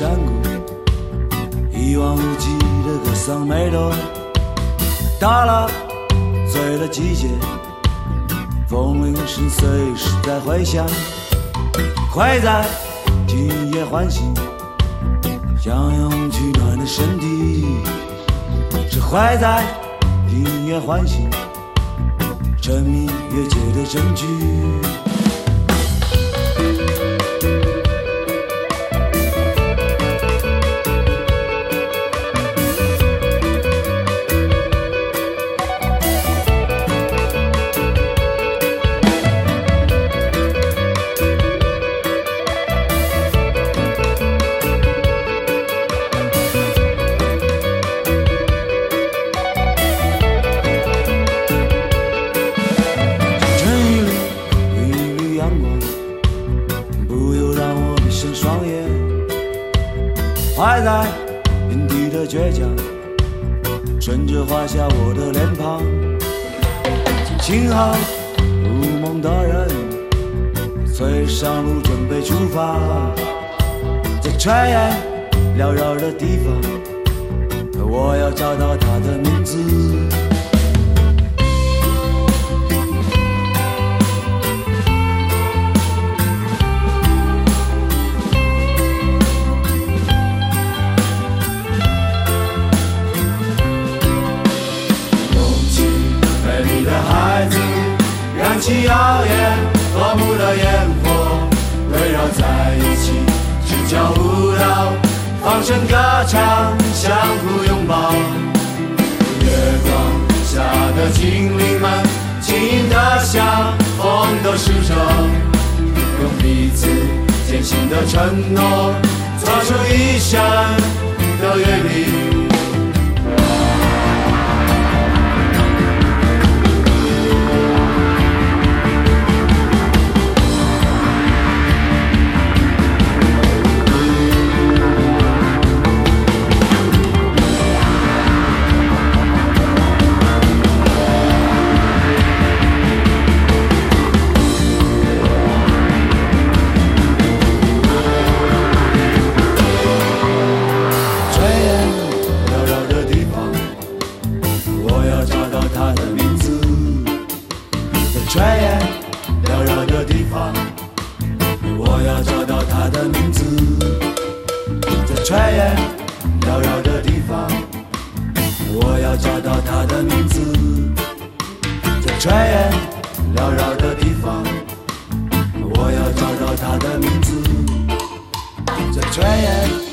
山谷，一望无际的格桑梅多，到了醉了季节，风铃声随时在回响，会在今夜唤醒相拥取暖的身体，是会在今夜唤醒沉迷越界的证据。怀在原地的倔强，顺着画下我的脸庞。轻号入梦的人，催上路准备出发，在炊烟缭绕的地方，我要找到他的名字。燃起耀眼夺目的烟火，围绕在一起，只叫舞蹈，放声歌唱，相互拥抱。月光下的精灵们，轻盈的像风的使者，用彼此坚信的承诺，做出一生的约定。炊烟缭绕的地方，我要找到他的名字。在炊烟缭绕的地方，我要找到他的名字。在炊烟缭绕的地方，我要找到他的名字。在炊烟